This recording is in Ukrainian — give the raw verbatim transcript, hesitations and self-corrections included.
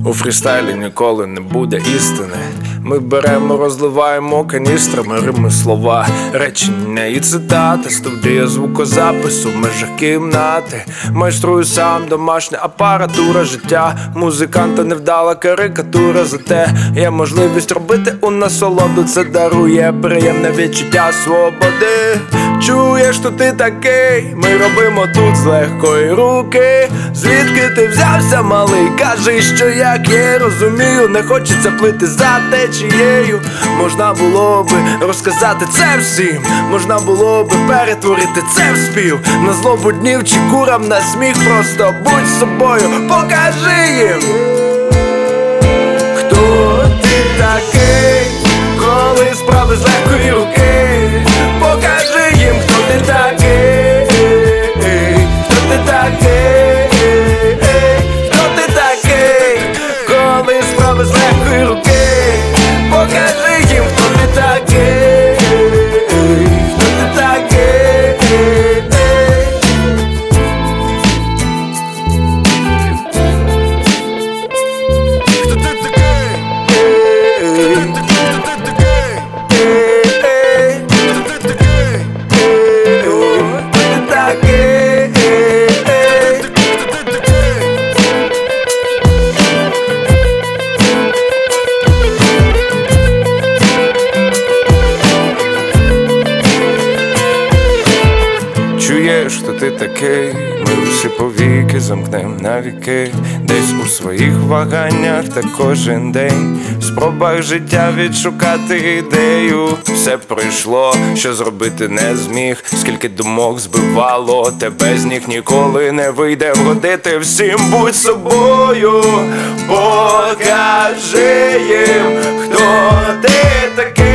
У фрістайлі ніколи не буде істини. Ми беремо, розливаємо каністрами рими, слова, речення і цитати. Студія звукозапису в межах кімнати. Майструю сам домашня апаратура життя. Музиканта невдала карикатура, зате є можливість робити у насолоду. Це дарує приємне відчуття свободи. Чуєш, що ти такий? Ми робимо тут з легкої руки. Звідки ти взявся, малий? Кажи, що як є, розумію, не хочеться плити за течією. Можна було би розказати це всім, можна було би перетворити це в спів. На злобу днів чи курам на сміх, просто будь собою, покажи їм, хто ти такий, коли справи з легкої руки. Покажи їм, хто ти такий, хто ти такий, хто ти такий, коли справи з легкої руки. Покажи їм, хто ти такий, хто ти такий. Хто ти такий? Чуєш, що ти такий, ми всі повіки замкнем навіки. Десь у своїх ваганнях та кожен день в спробах життя відшукати ідею. Все пройшло, що зробити не зміг. Скільки думок збивало тебе з ніг, ніколи не вийде вгодити всім. Будь собою, покажи їм, хто ти такий.